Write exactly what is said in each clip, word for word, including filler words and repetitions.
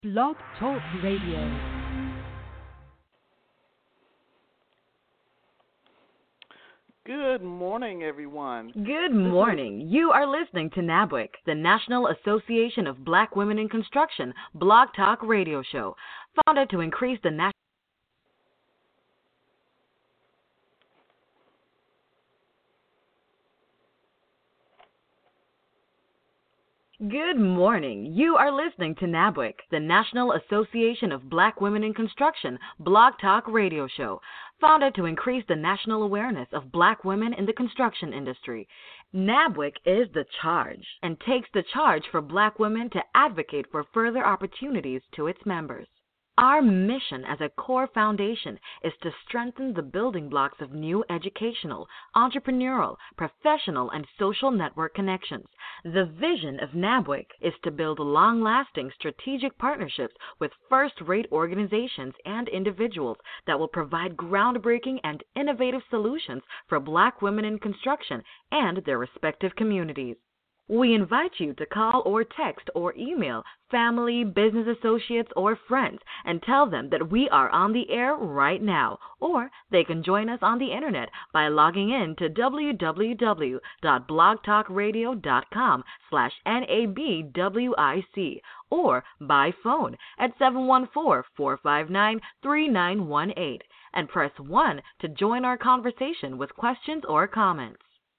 Blog Talk Radio. Good morning, everyone. Good morning. You are listening to NABWIC, the National Association of Black Women in Construction Blog Talk Radio Show, founded to increase the national Good morning. You are listening to NABWIC, the National Association of Black Women in Construction Blog Talk Radio Show, founded to increase the national awareness of black women in the construction industry. NABWIC is the charge and takes the charge for black women to advocate for further opportunities to its members. Our mission as a core foundation is to strengthen the building blocks of new educational, entrepreneurial, professional, and social network connections. The vision of NABWIC is to build long-lasting strategic partnerships with first-rate organizations and individuals that will provide groundbreaking and innovative solutions for black women in construction and their respective communities. We invite you to call or text or email family, business associates, or friends and tell them that we are on the air right now, or they can join us on the internet by logging in to www.blogtalkradio.com slash NABWIC or by phone at seven one four, four five nine, three nine one eight and press one to join our conversation with questions or comments.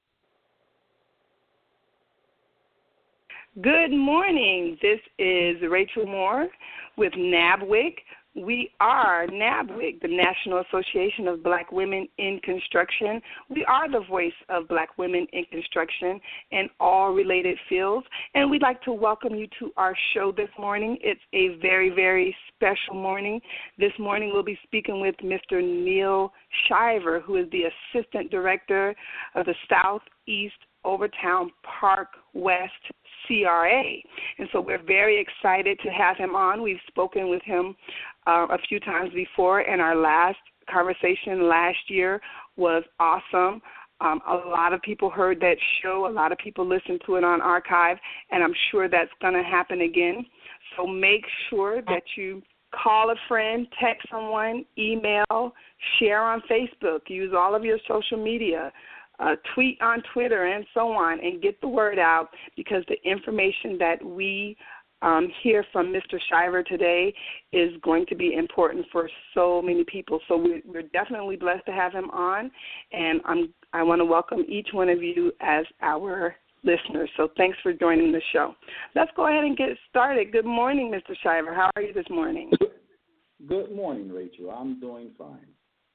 Good morning. This is Rachel Moore with NABWIC. We are NABWIC, the National Association of Black Women in Construction. We are the voice of black women in construction and all related fields. And we'd like to welcome you to our show this morning. It's a very, very special morning. This morning we'll be speaking with Mister Neil Shiver, who is the Assistant Director of the Southeast Overtown Park West C R A. And so we're very excited to have him on. We've spoken with him uh, a few times before, and our last conversation last year was awesome. Um, a lot of people heard that show. A lot of people listened to it on archive, and I'm sure that's going to happen again. So make sure that you call a friend, text someone, email, share on Facebook, use all of your social media. Uh, tweet on Twitter and so on, and get the word out, because the information that we um, hear from Mister Shiver today is going to be important for so many people. So we, we're definitely blessed to have him on, and I'm, I want to welcome each one of you as our listeners. So thanks for joining the show. Let's go ahead and get started. Good morning, Mister Shiver. How are you this morning? Good morning, Rachel. I'm doing fine.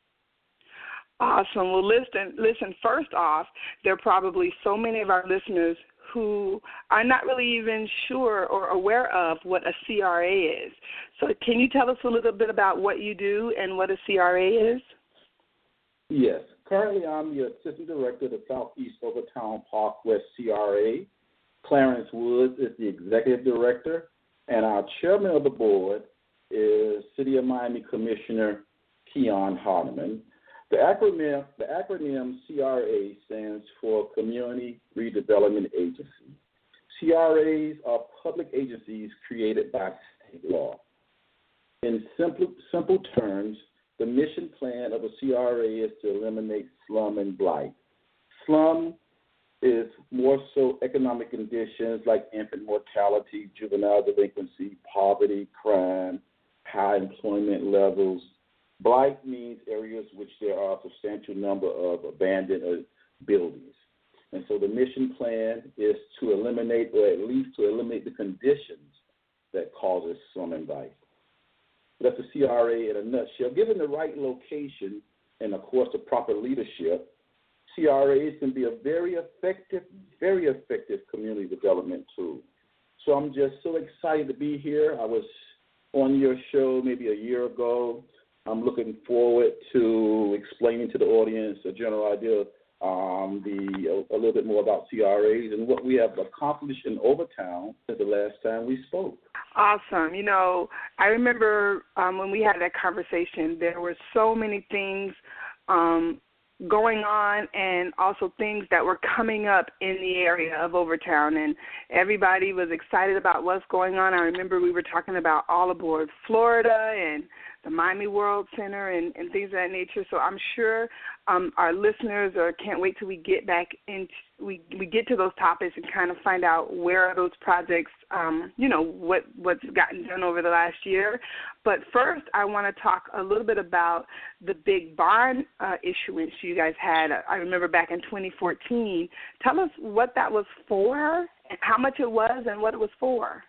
Awesome. Well, listen, listen, first off, there are probably so many of our listeners who are not really even sure or aware of what a C R A is. So can you tell us a little bit about what you do and what a C R A is? Yes. Currently, I'm the Assistant Director of the Southeast Overtown Park West C R A. Clarence Woods is the Executive Director, and our Chairman of the Board is City of Miami Commissioner Keon Hardeman. The acronym, the acronym C R A stands for Community Redevelopment Agency. C R As are public agencies created by state law. In simple, simple terms, the mission plan of a C R A is to eliminate slum and blight. Slum is more so economic conditions like infant mortality, juvenile delinquency, poverty, crime, high employment levels. Blight means areas which there are a substantial number of abandoned buildings. And so the mission plan is to eliminate, or at least to eliminate the conditions that causes slum and blight. That's the C R A in a nutshell. Given the right location and, of course, the proper leadership, C R As can be a very effective, very effective community development tool. So I'm just so excited to be here. I was on your show maybe a year ago. I'm looking forward to explaining to the audience a general idea, um, the a, a little bit more about C R As and what we have accomplished in Overtown since the last time we spoke. Awesome. You know, I remember um, when we had that conversation, there were so many things um, going on and also things that were coming up in the area of Overtown. And everybody was excited about what's going on. I remember we were talking about All Aboard Florida and the Miami World Center and, and things of that nature. So I'm sure um, our listeners are, can't wait till we get back into we we get to those topics and kind of find out where are those projects, um, you know, what what's gotten done over the last year. But first, I want to talk a little bit about the big bond uh, issuance you guys had. I remember back in twenty fourteen. Tell us what that was for, and how much it was, and what it was for.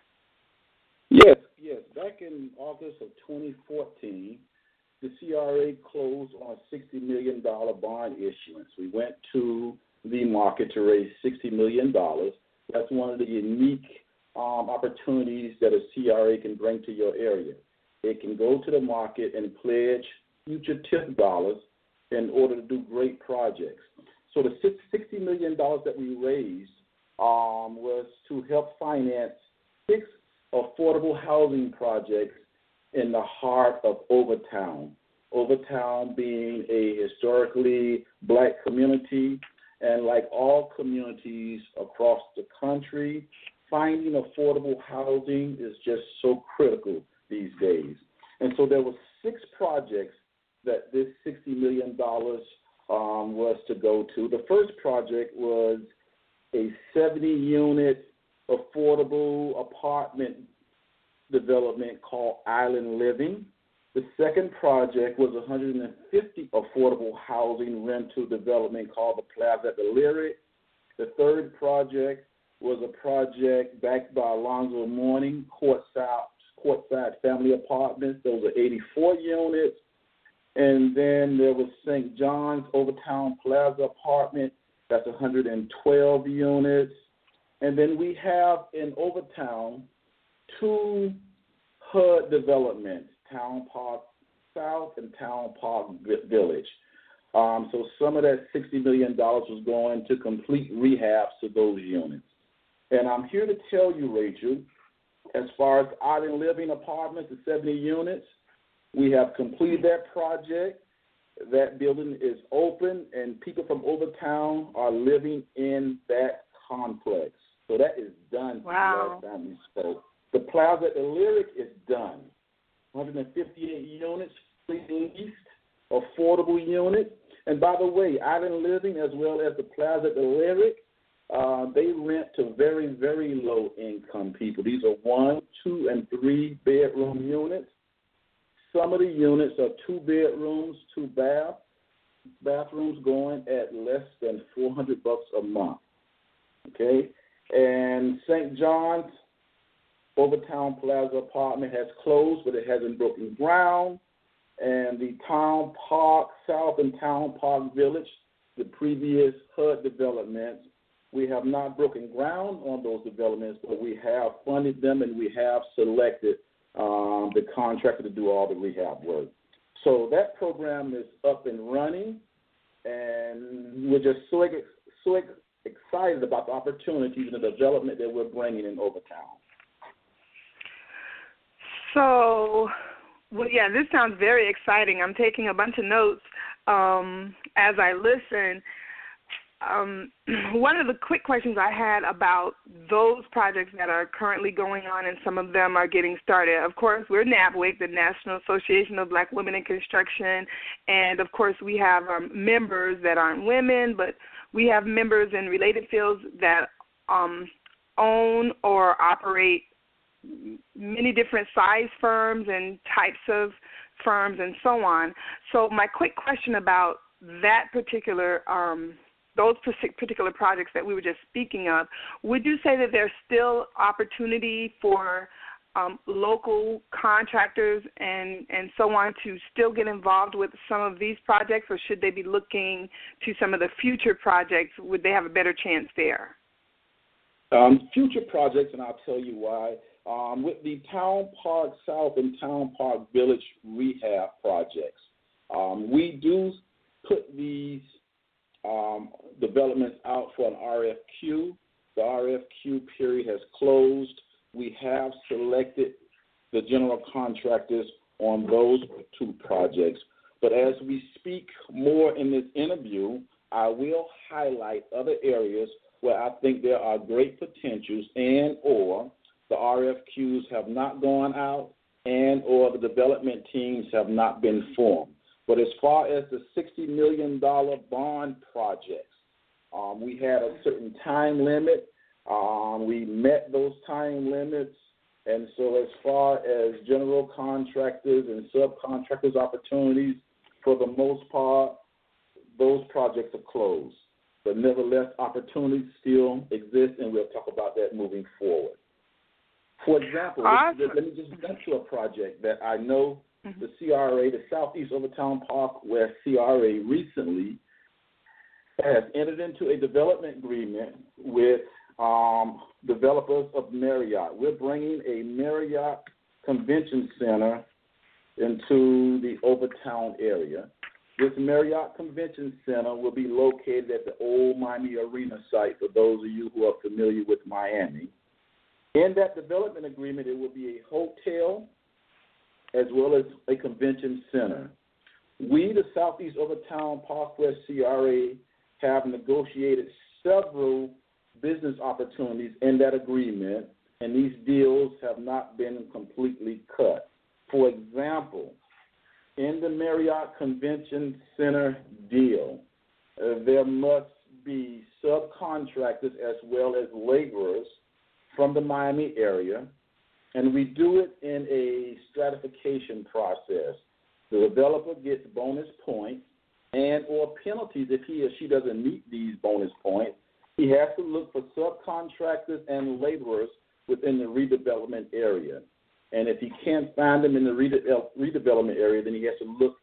Yes, yes. Back in August of twenty fourteen, the C R A closed on a sixty million dollars bond issuance. We went to the market to raise sixty million dollars. That's one of the unique um, opportunities that a C R A can bring to your area. It can go to the market and pledge future T I F dollars in order to do great projects. So the sixty million dollars that we raised um, was to help finance six affordable housing projects in the heart of Overtown. Overtown being a historically black community, and like all communities across the country, finding affordable housing is just so critical these days. And so there were six projects that this sixty million dollars um, was to go to. The first project was a seventy-unit affordable apartment development called Island Living. The second project was one hundred fifty affordable housing rental development called the Plaza at the Lyric. The third project was a project backed by Alonzo Mourning, Courtside, Courtside Family Apartments. Those are eighty-four units. And then there was Saint John's Overtown Plaza Apartment. That's one hundred twelve units. And then we have in Overtown two H U D developments, Town Park South and Town Park Village. Um, so some of that sixty million dollars was going to complete rehabs to those units. And I'm here to tell you, Rachel, as far as Island Living Apartments, the seventy units, we have completed that project. That building is open, and people from Overtown are living in that complex. So that is done. Wow. Last time we spoke. The Plaza at the Lyric is done. one hundred fifty-eight units, fully leased, affordable units. And by the way, Island Living as well as the Plaza at the Lyric, uh, they rent to very, very low-income people. These are one, two, and three-bedroom units. Some of the units are two bedrooms, two bath, bathrooms going at less than four hundred bucks a month. Okay? And Saint John's Overtown Plaza apartment has closed, but it hasn't broken ground. And the Town Park South and Town Park Village, the previous H U D developments, we have not broken ground on those developments, but we have funded them and we have selected um, the contractor to do all the rehab work. So that program is up and running, and we're just so, so excited about the opportunities and the development that we're bringing in Overtown. So, well, yeah, this sounds very exciting. I'm taking a bunch of notes um, as I listen. Um, one of the quick questions I had about those projects that are currently going on, and some of them are getting started. Of course, we're NABWIC, the National Association of Black Women in Construction, and of course we have um, members that aren't women, but we have members in related fields that um, own or operate many different size firms and types of firms and so on. So my quick question about that particular um, those particular projects that we were just speaking of, would you say that there's still opportunity for um, local contractors and, and so on to still get involved with some of these projects, or should they be looking to some of the future projects? Would they have a better chance there? Um, future projects, and I'll tell you why. Um, with the Town Park South and Town Park Village rehab projects, um, we do put these um, developments out for an R F Q. The R F Q period has closed. We have selected the general contractors on those two projects. But as we speak more in this interview, I will highlight other areas where I think there are great potentials and or the R F Qs have not gone out and or the development teams have not been formed. But as far as the sixty million dollars bond projects, um, we had a certain time limit. Um, we met those time limits. And so as far as general contractors and subcontractors opportunities, for the most part, those projects are closed. But nevertheless, opportunities still exist, and we'll talk about that moving forward. For example, awesome. let, let me just jump to a project that I know mm-hmm. the C R A, the Southeast Overtown Park West C R A, recently has entered into a development agreement with um, developers of Marriott. We're bringing a Marriott Convention Center into the Overtown area. This Marriott Convention Center will be located at the old Miami Arena site, for those of you who are familiar with Miami. In that development agreement, it will be a hotel as well as a convention center. We, the Southeast Overtown Park West C R A, have negotiated several business opportunities in that agreement, and these deals have not been completely cut. For example, in the Marriott Convention Center deal, uh, there must be subcontractors as well as laborers from the Miami area, and we do it in a stratification process. The developer gets bonus points and or penalties if he or she doesn't meet these bonus points. He has to look for subcontractors and laborers within the redevelopment area. And if he can't find them in the rede- redevelopment area, then he has to look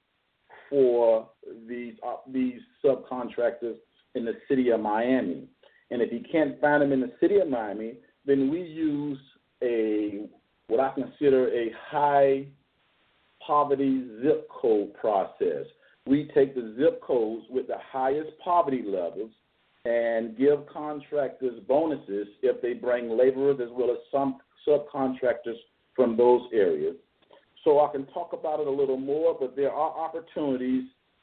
for these uh, these subcontractors in the city of Miami. And if he can't find them in the city of Miami, then we use a what I consider a high poverty zip code process. We take the zip codes with the highest poverty levels and give contractors bonuses if they bring laborers as well as some subcontractors from those areas. So I can talk about it a little more, but there are opportunities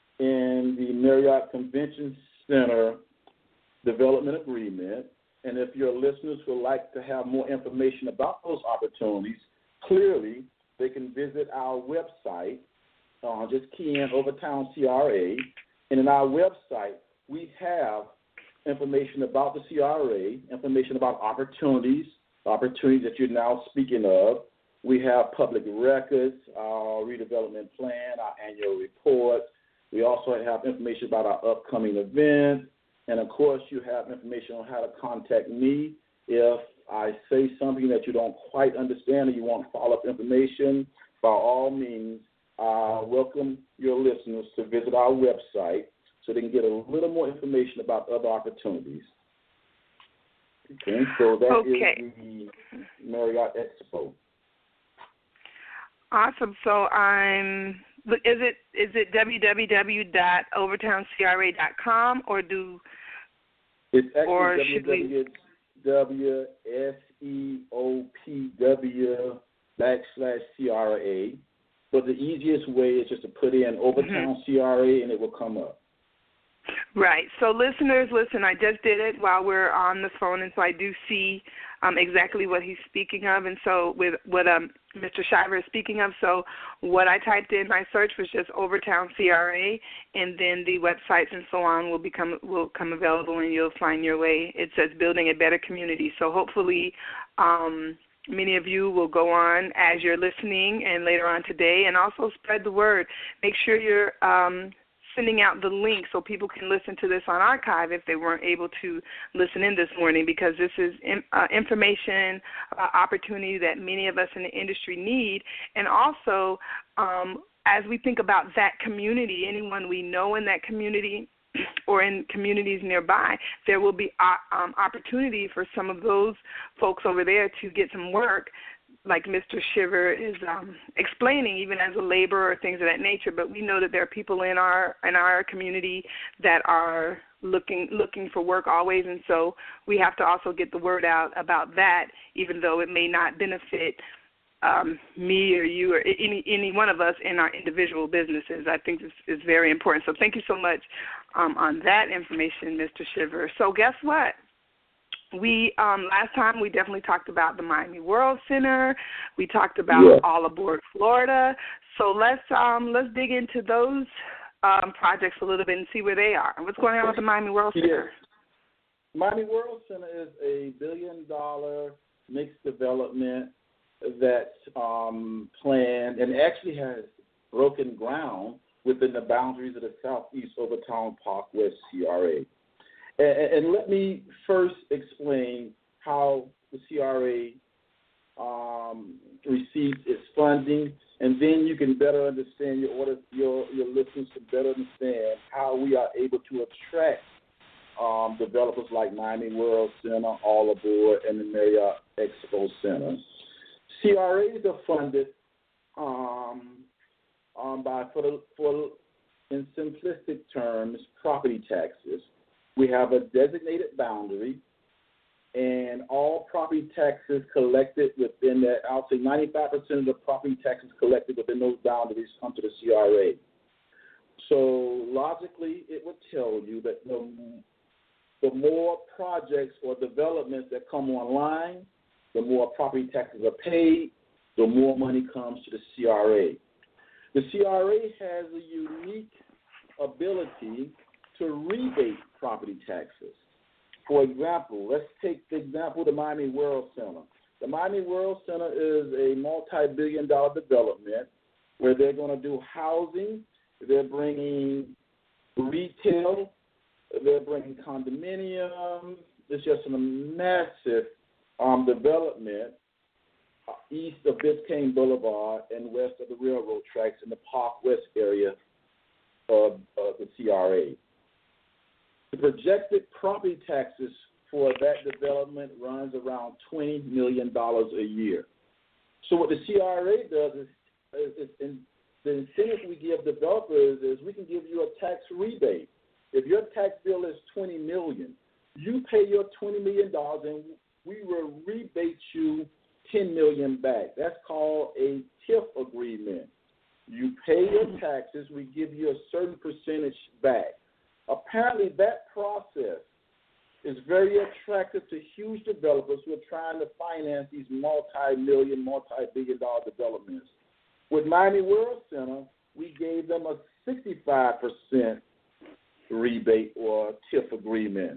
in the Marriott Convention Center development agreement. And if your listeners would like to have more information about those opportunities, clearly they can visit our website, uh, just key in Overtown C R A. And in our website, we have information about the C R A, information about opportunities, opportunities that you're now speaking of. We have public records, our redevelopment plan, our annual report. We also have information about our upcoming events. And, of course, you have information on how to contact me if I say something that you don't quite understand or you want follow-up information. By all means, uh, welcome your listeners to visit our website so they can get a little more information about other opportunities. Okay, so that okay. is the Marriott Expo. Awesome. So I'm. Is it is it w w w dot overtown c r a dot com or do? It's or actually w s e o p w backslash C R A. But the easiest way is just to put in Overtown mm-hmm. C R A and it will come up. Right. So listeners, listen, I just did it while we're on the phone, and so I do see um, exactly what he's speaking of, and so with what um, Mister Shiver is speaking of. So what I typed in my search was just Overtown C R A, and then the websites and so on will become will come available, and you'll find your way. It says building a better community. So hopefully um, many of you will go on as you're listening and later on today, and also spread the word. Make sure you're um, sending out the link so people can listen to this on archive if they weren't able to listen in this morning, because this is in, uh, information, uh, opportunity that many of us in the industry need. And also, um, as we think about that community, anyone we know in that community or in communities nearby, there will be uh, um, opportunity for some of those folks over there to get some work, like Mister Shiver is um, explaining, even as a laborer or things of that nature. But we know that there are people in our in our community that are looking looking for work always, and so we have to also get the word out about that, even though it may not benefit um, me or you or any any one of us in our individual businesses. I think this is very important. So thank you so much um, on that information, Mister Shiver. So guess what? We um, last time we definitely talked about the Miami World Center. We talked about yeah. All Aboard Florida. So let's um, let's dig into those um, projects a little bit and see where they are. What's going on with the Miami World Center? Yes. Miami World Center is a billion-dollar mixed development that's um, planned and actually has broken ground within the boundaries of the Southeast Overtown Park West C R A. And, and let me first explain how the C R A um, receives its funding, and then you can better understand your order, your your listeners can better understand how we are able to attract um, developers like Miami World Center, All Aboard, and the Marriott Expo Center. C R As are funded um, um, by, for, the, for, in simplistic terms, property taxes. We have a designated boundary, and all property taxes collected within that, I'll say ninety-five percent of the property taxes collected within those boundaries come to the C R A. So logically, it would tell you that the, the more projects or developments that come online, the more property taxes are paid, the more money comes to the C R A. The C R A has a unique ability to rebate property taxes. For example, let's take the example of the Miami World Center. The Miami World Center is a multi-billion dollar development where they're going to do housing, they're bringing retail, they're bringing condominiums. It's just a massive um, development uh, east of Biscayne Boulevard and west of the railroad tracks in the Park West area of, of the C R A. The projected property taxes for that development runs around twenty million dollars a year. So what the C R A does is, is, is in, the incentive we give developers is we can give you a tax rebate. If your tax bill is twenty million dollars, you pay your twenty million dollars and we will rebate you ten million dollars back. That's called a T I F agreement. You pay your taxes, we give you a certain percentage back. Apparently, that process is very attractive to huge developers who are trying to finance these multi-million, multi-billion dollar developments. With Miami World Center, we gave them a sixty-five percent rebate or T I F agreement.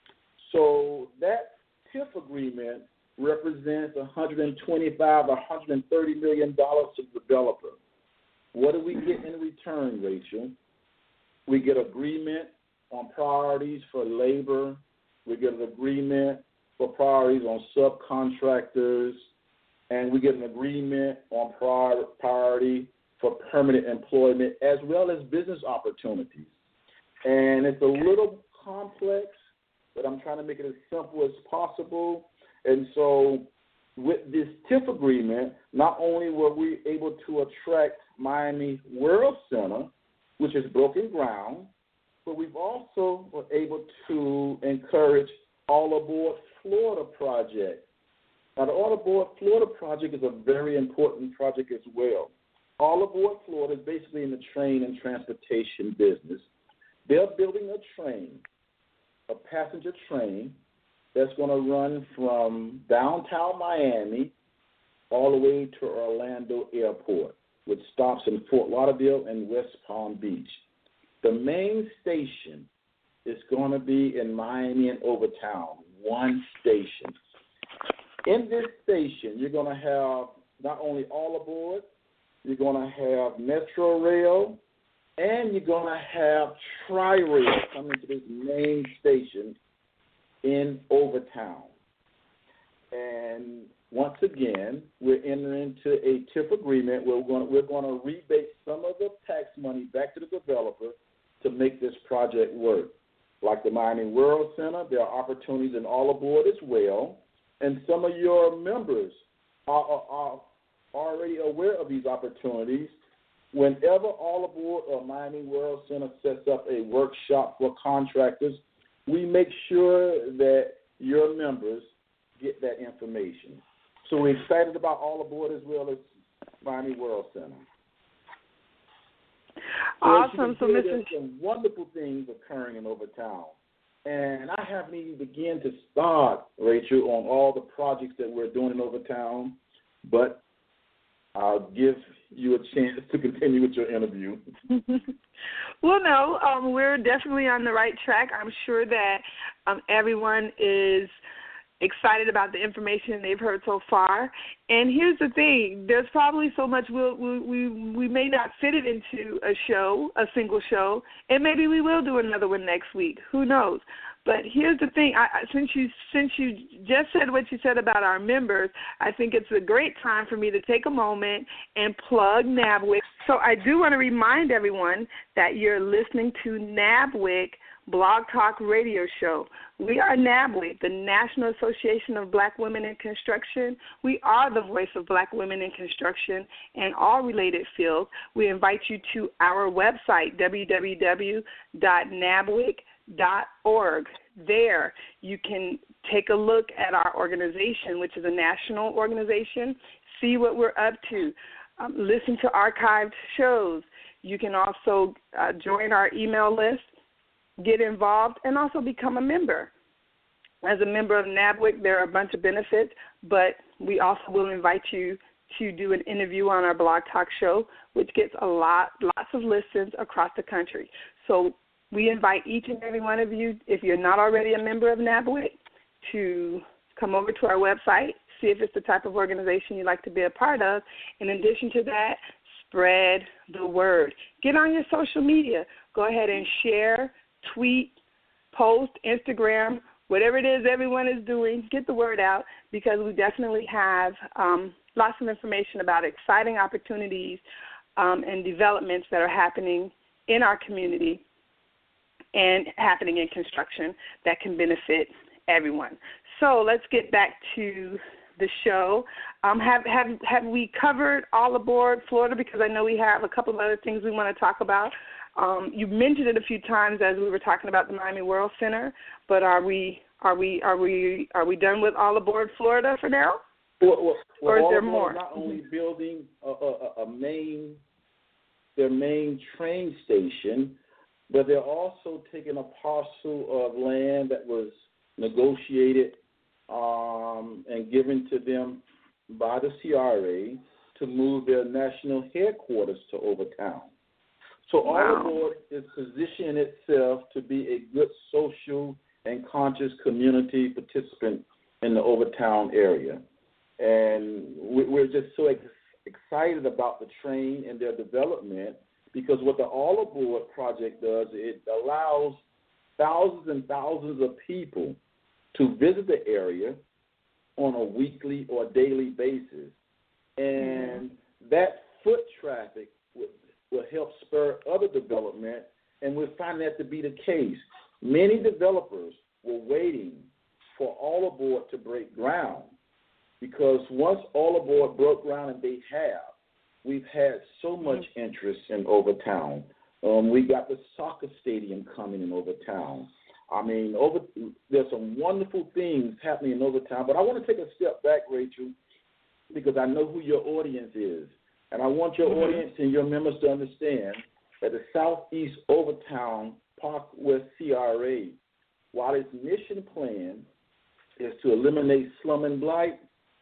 So that T I F agreement represents one hundred twenty-five, one hundred thirty million dollars to the developer. What do we get in return, Rachel? We get agreement on priorities for labor. We get an agreement for priorities on subcontractors. And we get an agreement on prior, priority for permanent employment as well as business opportunities. And it's a little complex, but I'm trying to make it as simple as possible. And so with this T I F agreement, not only were we able to attract Miami World Center, which is broken ground, but we've also been able to encourage All Aboard Florida project. Now, the All Aboard Florida project is a very important project as well. All Aboard Florida is basically in the train and transportation business. They're building a train, a passenger train, that's going to run from downtown Miami all the way to Orlando Airport, with stops in Fort Lauderdale and West Palm Beach. The main station is going to be in Miami and Overtown, one station. In this station, you're going to have not only All Aboard, you're going to have Metro Rail, and you're going to have Tri-Rail coming to this main station in Overtown. And once again, we're entering into a T I F agreement where we're going, to, we're going to rebate some of the tax money back to the developer to make this project work. Like the Miami World Center, there are opportunities in All Aboard as well, and some of your members are, are, are already aware of these opportunities. Whenever All Aboard or Miami World Center sets up a workshop for contractors, we make sure that your members get that information. So we're excited about All Aboard as well as Miami World Center. So Awesome. So, there's Missus some wonderful things occurring in Overtown. And I haven't even begun to start, Rachel, on all the projects that we're doing in Overtown, but I'll give you a chance to continue with your interview. Well, no, um, we're definitely on the right track. I'm sure that um, everyone is excited about the information they've heard so far. And here's the thing: there's probably so much we'll, we we we may not fit it into a show, a single show, and maybe we will do another one next week. Who knows? But here's the thing: I, since you since you just said what you said about our members, I think it's a great time for me to take a moment and plug NABWIC. So I do want to remind everyone that you're listening to NABWIC Blog Talk Radio Show. We are NABWIC, the National Association of Black Women in Construction. We are the voice of Black women in construction and all related fields. We invite you to our website, w w w dot nabwic dot org. There you can take a look at our organization, which is a national organization, see what we're up to, um, listen to archived shows. You can also uh, join our email list, get involved, and also become a member. As a member of NABWIC, there are a bunch of benefits, but we also will invite you to do an interview on our Blog Talk show, which gets a lot, lots of listens across the country. So we invite each and every one of you, if you're not already a member of NABWIC, to come over to our website, see if it's the type of organization you'd like to be a part of. In addition to that, spread the word. Get on your social media. Go ahead and share, tweet, post, Instagram, whatever it is everyone is doing, get the word out, because we definitely have um, lots of information about exciting opportunities um, and developments that are happening in our community and happening in construction that can benefit everyone. So let's get back to the show. Um, have, have, have we covered All Aboard Florida? Because I know we have a couple of other things we want to talk about. Um, you mentioned it a few times as we were talking about the Miami World Center, but are we are we are we are we done with All Aboard Florida for now? Well, well, well, or is All there Aboard more? Not only building a, a, a main their main train station, but they're also taking a parcel of land that was negotiated um, and given to them by the C R A to move their national headquarters to Overtown. So Wow. All Aboard is positioning itself to be a good social and conscious community participant in the Overtown area. And we're just so ex- excited about the train and their development, because what the All Aboard project does, it allows thousands and thousands of people to visit the area on a weekly or daily basis. And mm-hmm. that foot traffic will, will help spur other development, and we're finding that to be the case. Many developers were waiting for All Aboard to break ground, because once All Aboard broke ground, and they have, we've had so much interest in Overtown. Um, we got the soccer stadium coming in Overtown. I mean, over, there's some wonderful things happening in Overtown. But I want to take a step back, Rachel, because I know who your audience is. And I want your mm-hmm. audience and your members to understand that the Southeast Overtown Park West C R A, while its mission plan is to eliminate slum and blight,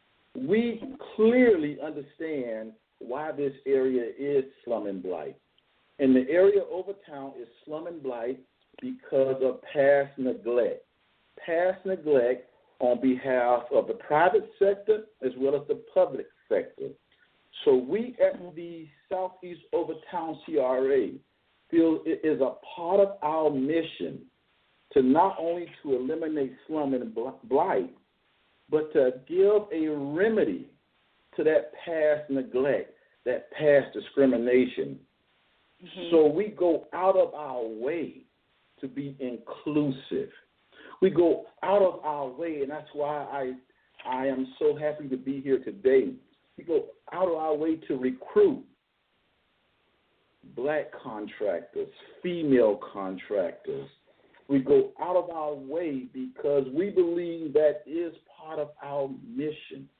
we clearly understand why this area is slum and blight. And the area of Overtown is slum and blight because of past neglect. Past neglect on behalf of the private sector as well as the public sector. So we at the Southeast Overtown C R A feel it is a part of our mission to not only to eliminate slum and blight, but to give a remedy to that past neglect, that past discrimination. Mm-hmm. So we go out of our way to be inclusive. We go out of our way, and that's why I I am so happy to be here today. We go out of our way to recruit black contractors, female contractors. We go out of our way because we believe that is part of our mission.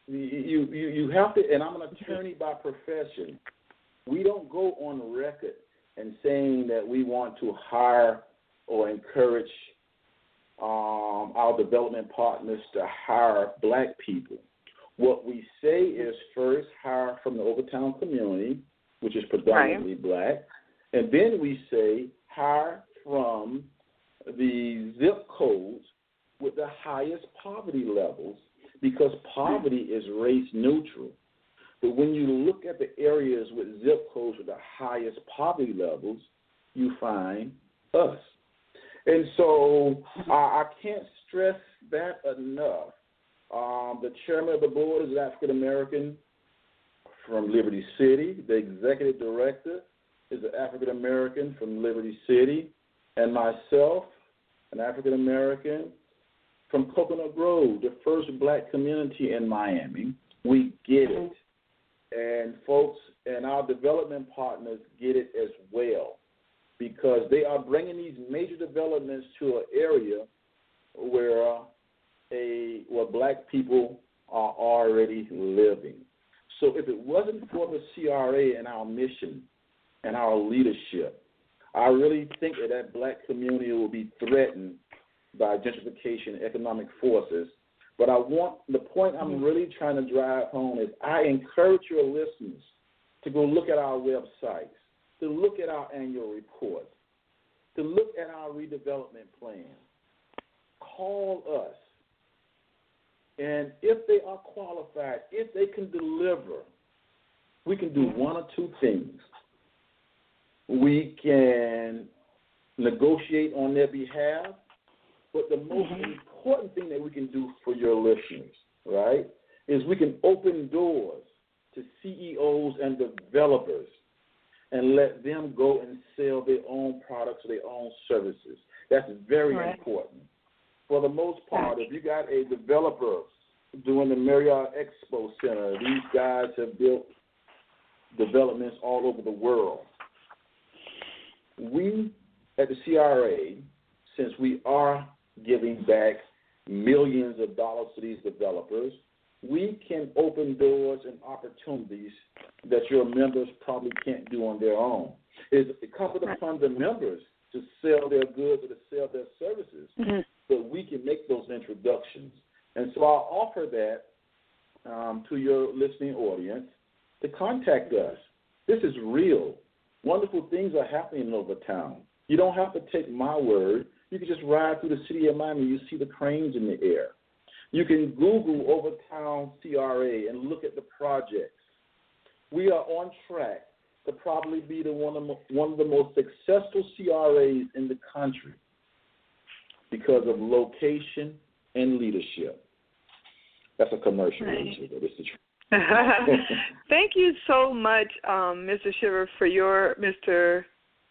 you, you, you have to, and I'm an attorney by profession. We don't go on record and saying that we want to hire or encourage um, our development partners to hire black people. What we say is first hire from the Overtown community, which is predominantly right. black, and then we say hire from the zip codes with the highest poverty levels, because poverty is race neutral. But when you look at the areas with zip codes with the highest poverty levels, you find us. And so uh, I can't stress that enough. Um, the chairman of the board is African American from Liberty City. The executive director is an African American from Liberty City. And myself, an African American from Coconut Grove, the first black community in Miami. We get it. And folks and our development partners get it as well, because they are bringing these major developments to an area where a where black people are already living. So if it wasn't for the C R A and our mission and our leadership, I really think that that black community will be threatened by gentrification and economic forces. But I want, the point I'm really trying to drive home is I encourage your listeners to go look at our websites, to look at our annual reports, to look at our redevelopment plan. Call us. And if they are qualified, if they can deliver, we can do one or two things. We can negotiate on their behalf, but the most mm-hmm. important thing that we can do for your listeners, right, is we can open doors to C E Os and developers and let them go and sell their own products or their own services. That's very right. important. For the most part, if you got a developer doing the Marriott Expo Center, these guys have built developments all over the world. We at the C R A, since we are giving back millions of dollars to these developers, we can open doors and opportunities that your members probably can't do on their own. It's incumbent upon the members to sell their goods or to sell their services, mm-hmm. so we can make those introductions. And so I'll offer that um, to your listening audience to contact us. This is real. Wonderful things are happening in Overtown. You don't have to take my word. You can just ride through the city of Miami. You see the cranes in the air. You can Google Overtown C R A and look at the projects. We are on track to probably be the one of, one of the most successful C R As in the country because of location and leadership. That's a commercial. Right. Thank you so much, um, Mister Shiver, for your Mister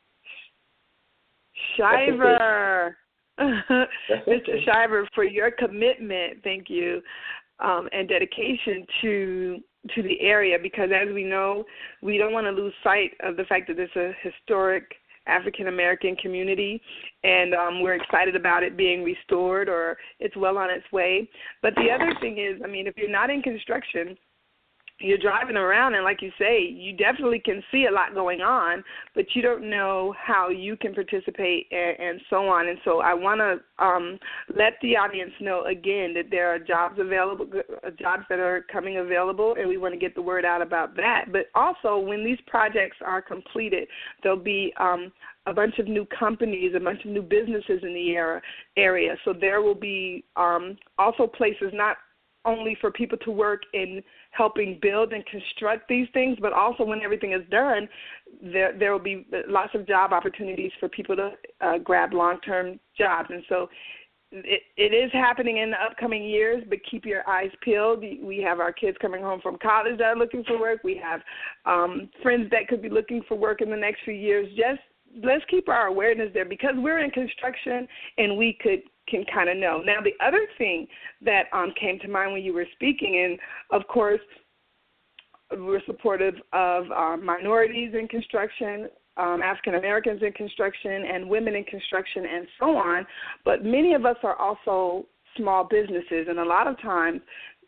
Shiver. Mister Shiver, for your commitment, thank you, um, and dedication to to the area, because as we know, we don't want to lose sight of the fact that it's a historic African-American community, and um, we're excited about it being restored, or it's well on its way. But the other thing is, I mean, if you're not in construction, you're driving around, and like you say, you definitely can see a lot going on, but you don't know how you can participate and, and so on. And so I want to um, let the audience know, again, that there are jobs available, jobs that are coming available, and we want to get the word out about that. But also, when these projects are completed, there'll be um, a bunch of new companies, a bunch of new businesses in the area. So there will be um, also places not only for people to work in helping build and construct these things, but also when everything is done, there there will be lots of job opportunities for people to uh, grab long-term jobs. And so it, it is happening in the upcoming years, but keep your eyes peeled. We have our kids coming home from college that are looking for work. We have um, friends that could be looking for work in the next few years. Just let's keep our awareness there, because we're in construction and we could can kind of know. Now, the other thing that um, came to mind when you were speaking, and of course, we're supportive of uh, minorities in construction, um, African Americans in construction, and women in construction, and so on. But many of us are also small businesses, and a lot of times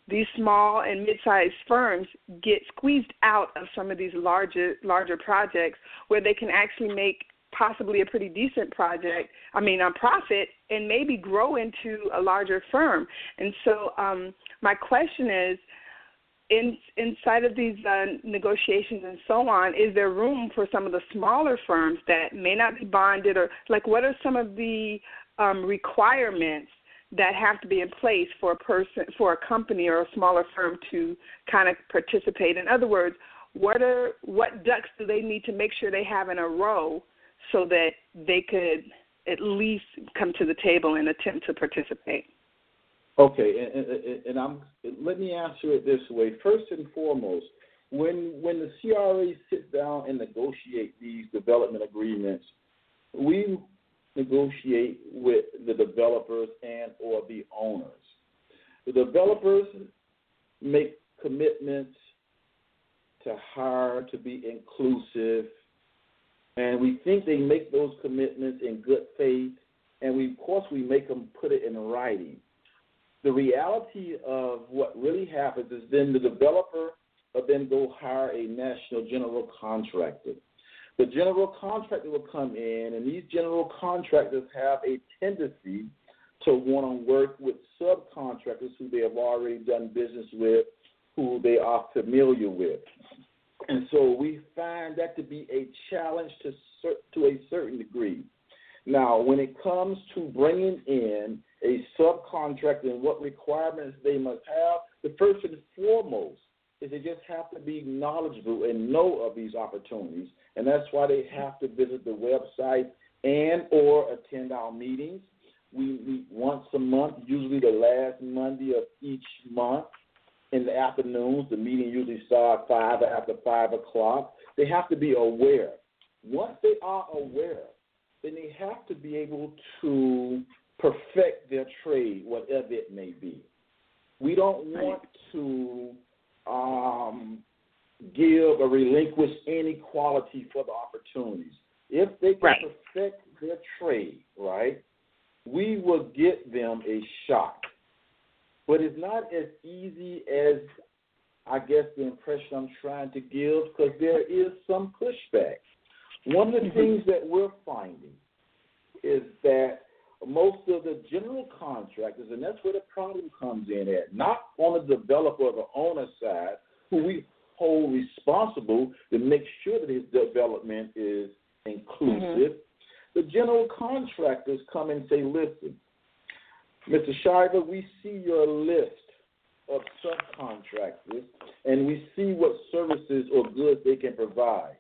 these small and mid-sized firms get squeezed out of some of these larger larger projects where they can actually make possibly a pretty decent project, I mean, a profit, and maybe grow into a larger firm. And so um, my question is, in, inside of these uh, negotiations and so on, is there room for some of the smaller firms that may not be bonded, or like what are some of the um, requirements that have to be in place for a person, for a company or a smaller firm to kind of participate? In other words, what are what ducks do they need to make sure they have in a row so that they could at least come to the table and attempt to participate? Okay, and, and, and I'm, let me answer it this way. First and foremost, when when the C R A sits down and negotiate these development agreements, we negotiate with the developers and or the owners. The developers make commitments to hire, to be inclusive, and we think they make those commitments in good faith, and we, of course we make them put it in writing. The reality of what really happens is then the developer will then go hire a national general contractor. The general contractor will come in, and these general contractors have a tendency to want to work with subcontractors who they have already done business with, who they are familiar with. And so we find that to be a challenge to to a certain degree. Now, when it comes to bringing in a subcontractor and what requirements they must have, the first and foremost is they just have to be knowledgeable and know of these opportunities, and that's why they have to visit the website and or attend our meetings. We meet once a month, usually the last Monday of each month in the afternoons. The meeting usually starts five after five o'clock. They have to be aware. Once they are aware, then they have to be able to perfect their trade, whatever it may be. We don't want to um, give or relinquish any quality for the opportunities. If they can right. perfect their trade, right, we will get them a shot. But it's not as easy as, I guess, the impression I'm trying to give, because there is some pushback. One of the mm-hmm. things that we're finding is that most of the general contractors, and that's where the problem comes in at, not on the developer or the owner side, who we hold responsible to make sure that his development is inclusive. Mm-hmm. The general contractors come and say, listen, Mister Shiver, we see your list of subcontractors, and we see what services or goods they can provide.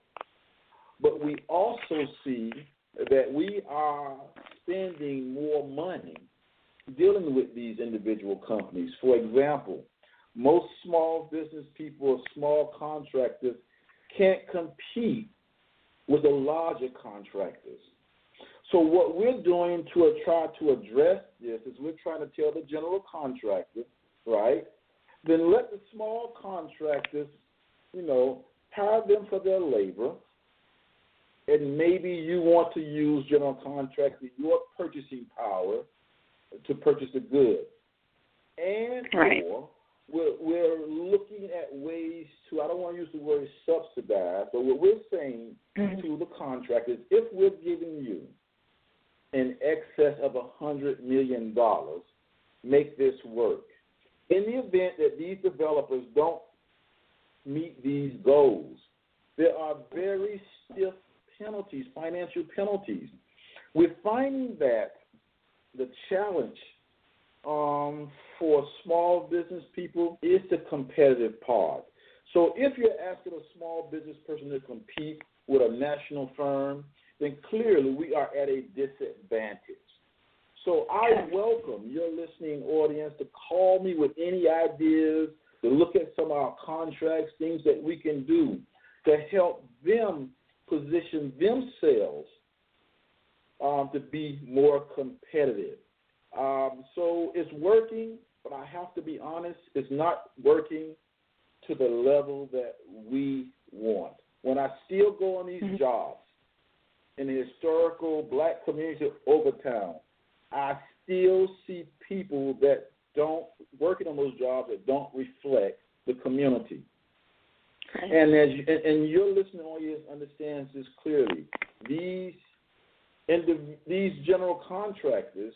But we also see that we are spending more money dealing with these individual companies. For example, most small business people or small contractors can't compete with the larger contractors. So what we're doing to try to address this is we're trying to tell the general contractor, right, then let the small contractors, you know, hire them for their labor, and maybe you want to use general contractor, your purchasing power, to purchase the goods. And right. or we're, we're looking at ways to, I don't want to use the word subsidize, but what we're saying mm-hmm. to the contractors, if we're giving you in excess of one hundred million dollars, make this work. In the event that these developers don't meet these goals, there are very stiff penalties, financial penalties. We're finding that the challenge um, for small business people is the competitive part. So if you're asking a small business person to compete with a national firm, then clearly we are at a disadvantage. So I welcome your listening audience to call me with any ideas, to look at some of our contracts, things that we can do to help them position themselves um, to be more competitive. Um, so it's working, but I have to be honest, it's not working to the level that we want. When I still go on these mm-hmm. jobs in the historical black community of Overtown, I still see people that don't working on those jobs that don't reflect the community. Okay. And as you, and, and your listening audience understands this clearly, these indiv- these general contractors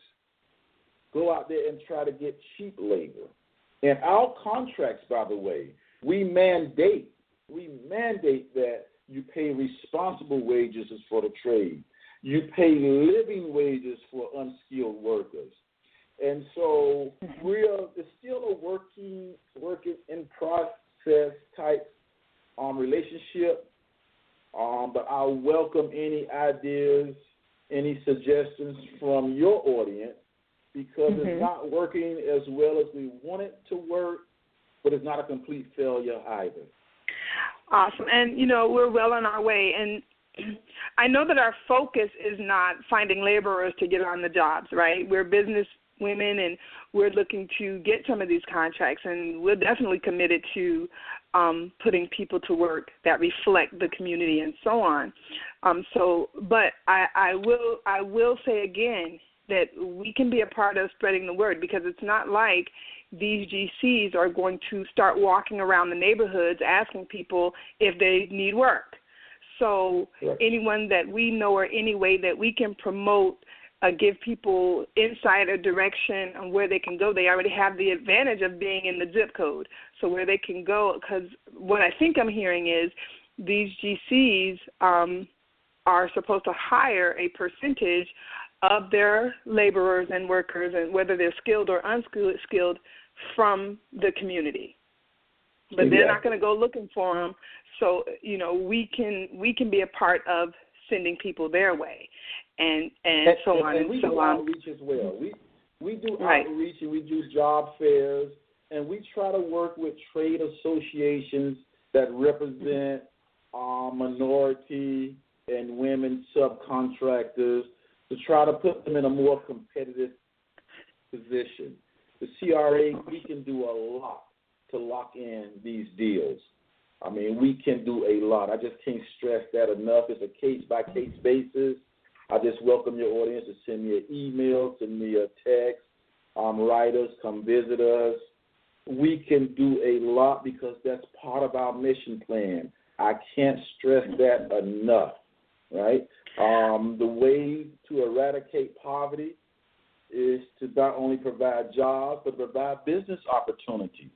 go out there and try to get cheap labor. And our contracts, by the way, we mandate we mandate that you pay responsible wages for the trade. You pay living wages for unskilled workers. And so we're it's still a working working in process type um, relationship. Um, but I welcome any ideas, any suggestions from your audience, because mm-hmm. it's not working as well as we want it to work, but it's not a complete failure either. Awesome. And, you know, we're well on our way. And I know that our focus is not finding laborers to get on the jobs, right? We're business women, and we're looking to get some of these contracts, and we're definitely committed to um, putting people to work that reflect the community and so on. Um, so, but I, I will I will say again that we can be a part of spreading the word, because it's not like these G Cs are going to start walking around the neighborhoods asking people if they need work. So yes. anyone that we know or any way that we can promote, uh, give people insight or direction on where they can go, they already have the advantage of being in the zip code. So where they can go, because what I think I'm hearing is these G Cs um, are supposed to hire a percentage of their laborers and workers, and whether they're skilled or unskilled, from the community. But they're yeah. not going to go looking for them. So, you know, we can we can be a part of sending people their way, and and, and so and, on and, and we so do on. Outreach as well. We we do right. outreach, and we do job fairs, and we try to work with trade associations that represent uh, minority and women subcontractors to try to put them in a more competitive position. The C R A, we can do a lot to lock in these deals. I mean, we can do a lot. I just can't stress that enough. It's a case-by-case basis. I just welcome your audience to send me an email, send me a text, um, write us, come visit us. We can do a lot because that's part of our mission plan. I can't stress that enough, right? Um, the way to eradicate poverty is to not only provide jobs, but provide business opportunities.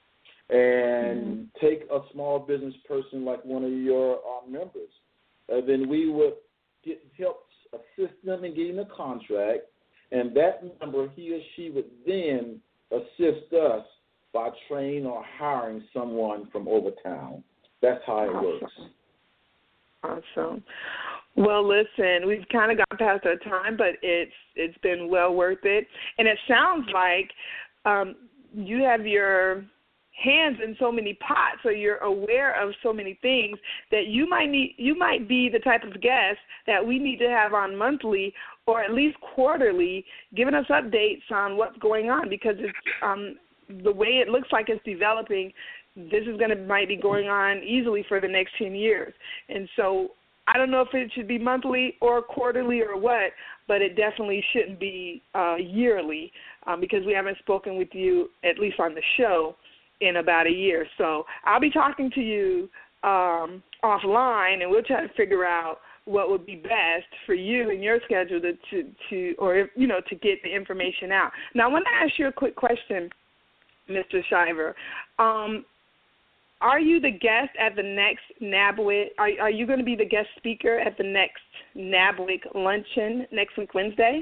And mm-hmm. take a small business person like one of your uh, members. Uh, then we would get, help assist them in getting a contract, and that member, he or she would then assist us by training or hiring someone from over town. That's how it awesome. works. Awesome. Well, listen, we've kind of got past our time, but it's it's been well worth it. And it sounds like um, you have your hands in so many pots, so you're aware of so many things that you might need. You might be the type of guest that we need to have on monthly or at least quarterly, giving us updates on what's going on, because it's um, the way it looks like it's developing. This is going to might be going on easily for the next ten years, and so. I don't know if it should be monthly or quarterly or what, but it definitely shouldn't be uh, yearly um, because we haven't spoken with you, at least on the show, in about a year. So I'll be talking to you um, offline, and we'll try to figure out what would be best for you and your schedule to, to, to or, you know, to get the information out. Now, I want to ask you a quick question, Mister Shiver. Um, Are you the guest at the next NABWIC? Are, are you going to be the guest speaker at the next NABWIC luncheon next week, Wednesday?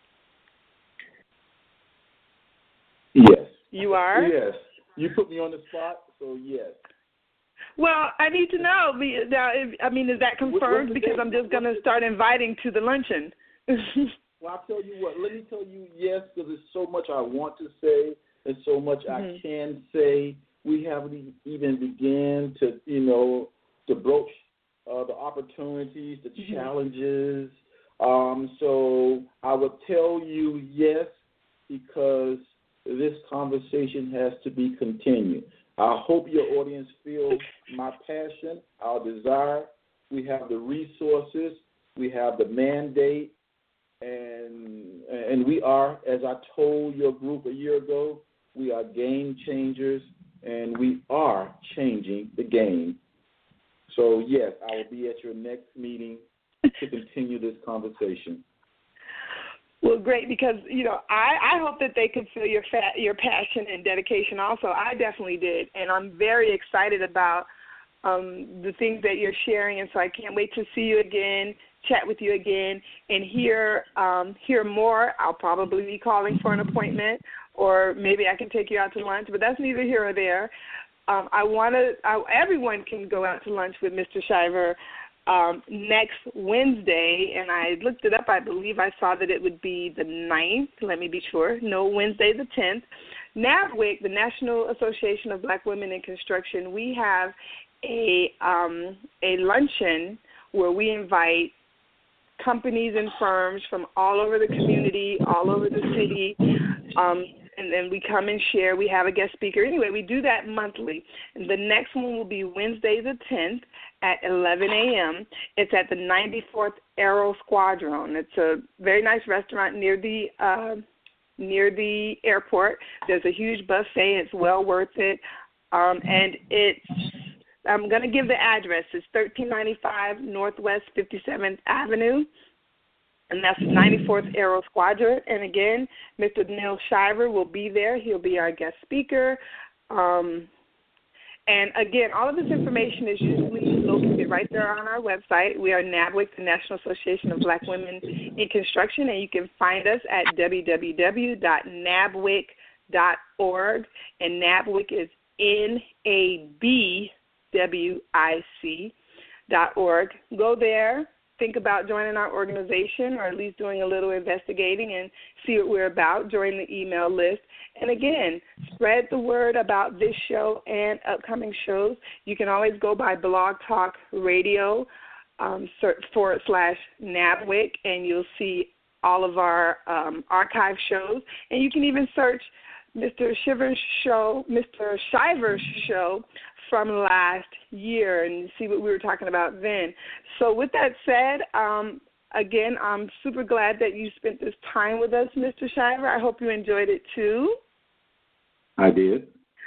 Yes. You are? Yes. You put me on the spot, so yes. Well, I need to know. Now, I mean, is that confirmed? Because I'm just going to start inviting to the luncheon. Well, I'll tell you what. Let me tell you yes, because there's so much I want to say and so much mm-hmm. I can say. We haven't even began to, you know, to broach uh, the opportunities, the mm-hmm. challenges. Um, so I would tell you yes, because this conversation has to be continued. I hope your audience feels my passion, our desire. We have the resources. We have the mandate. and and we are, as I told your group a year ago, we are game changers, and we are changing the game. So, yes, I will be at your next meeting to continue this conversation. Well, great, because, you know, I, I hope that they could feel your fa- your passion and dedication also. I definitely did, and I'm very excited about um, the things that you're sharing, and so I can't wait to see you again, chat with you again, and hear um, hear more. I'll probably be calling for an appointment, or maybe I can take you out to lunch, but that's neither here or there. Um, I want to. Everyone can go out to lunch with Mister Shiver um, next Wednesday, and I looked it up. I believe I saw that it would be the ninth. Let me be sure. No, Wednesday the tenth. NABWIC, the National Association of Black Women in Construction, we have a um, a luncheon where we invite companies and firms from all over the community, all over the city, um, and then we come and share. We have a guest speaker. Anyway, we do that monthly. And the next one will be Wednesday the tenth at eleven a.m. It's at the ninety-fourth Aero Squadron. It's a very nice restaurant near the uh, near the airport. There's a huge buffet. It's well worth it. Um, and it's I'm going to give the address. It's thirteen ninety-five Northwest fifty-seventh Avenue, and that's ninety-fourth Aero Squadron. And again, Mister Neil Shiver will be there. He'll be our guest speaker. Um, and again, all of this information is usually located right there on our website. We are NABWIC, the National Association of Black Women in Construction, and you can find us at w w w dot nabwic dot org. And NABWIC is N A B W I C dot org. Go there, think about joining our organization, or at least doing a little investigating and see what we're about. Join the email list. And again, spread the word about this show and upcoming shows. You can always go by Blog Talk Radio um, forward slash NABWIC, and you'll see all of our um, archive shows. And you can even search Mister Shiver's show, Mister Shiver's show from last year and see what we were talking about then. So with that said, um, again, I'm super glad that you spent this time with us, Mister Shiver. I hope you enjoyed it too. I did.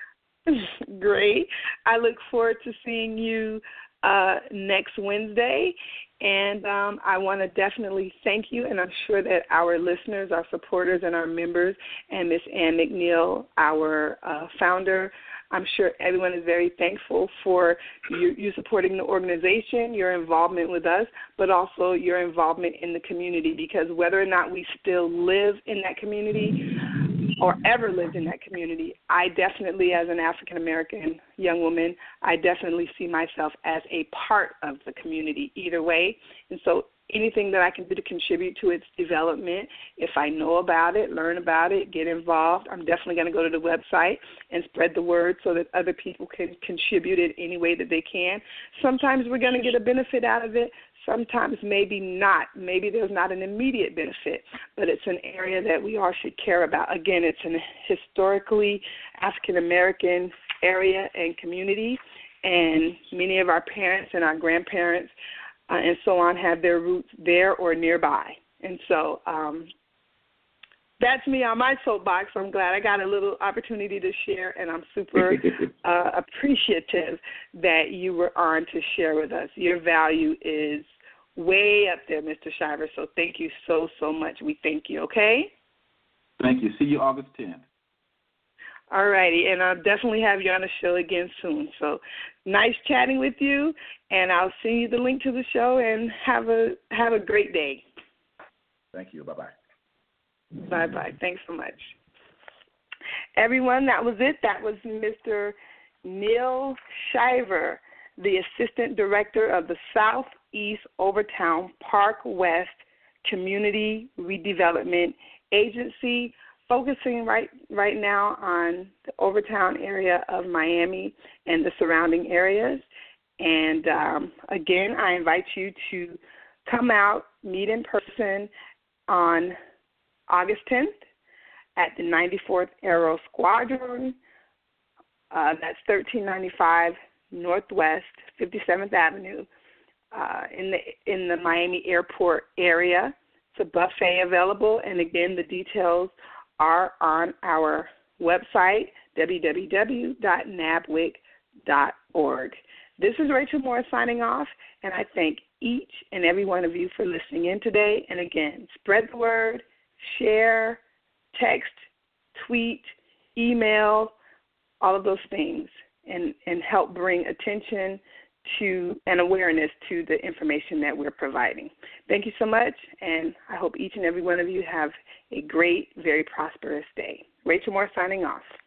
Great. I look forward to seeing you uh, next Wednesday. And um, I want to definitely thank you, and I'm sure that our listeners, our supporters, and our members, and Miz Ann McNeil, our uh, founder, I'm sure everyone is very thankful for you, you supporting the organization, your involvement with us, but also your involvement in the community, because whether or not we still live in that community or ever lived in that community, I definitely, as an African-American young woman, I definitely see myself as a part of the community either way. And so anything that I can do to contribute to its development, if I know about it, learn about it, get involved, I'm definitely going to go to the website and spread the word so that other people can contribute in any way that they can. Sometimes we're going to get a benefit out of it. Sometimes maybe not. Maybe there's not an immediate benefit, but it's an area that we all should care about. Again, it's an historically African-American area and community, and many of our parents and our grandparents uh, and so on have their roots there or nearby. And so um, that's me on my soapbox. I'm glad I got a little opportunity to share, and I'm super uh, appreciative that you were on to share with us. Your value is way up there, Mister Shiver, so thank you so, so much. We thank you, okay? Thank you. See you August tenth. All righty, and I'll definitely have you on the show again soon. So nice chatting with you, and I'll send you the link to the show, and have a have a great day. Thank you. Bye-bye. Bye-bye. Thanks so much. Everyone, that was it. That was Mister Neil Shiver, the Assistant Director of the Southeast Overtown Park West Community Redevelopment Agency, focusing right right now on the Overtown area of Miami and the surrounding areas. And um, again, I invite you to come out, meet in person on August tenth at the ninety-fourth Aero Squadron. Uh, that's thirteen ninety-five Northwest fifty-seventh Avenue uh, in the in the Miami Airport area. It's a buffet available, and again, the details are on our website, w w w dot nabwic dot org. This is Rachel Moore signing off, and I thank each and every one of you for listening in today. And again, spread the word, share, text, tweet, email, all of those things, and, and help bring attention to and awareness to the information that we're providing. Thank you so much, and I hope each and every one of you have a great, very prosperous day. Rachel Moore signing off.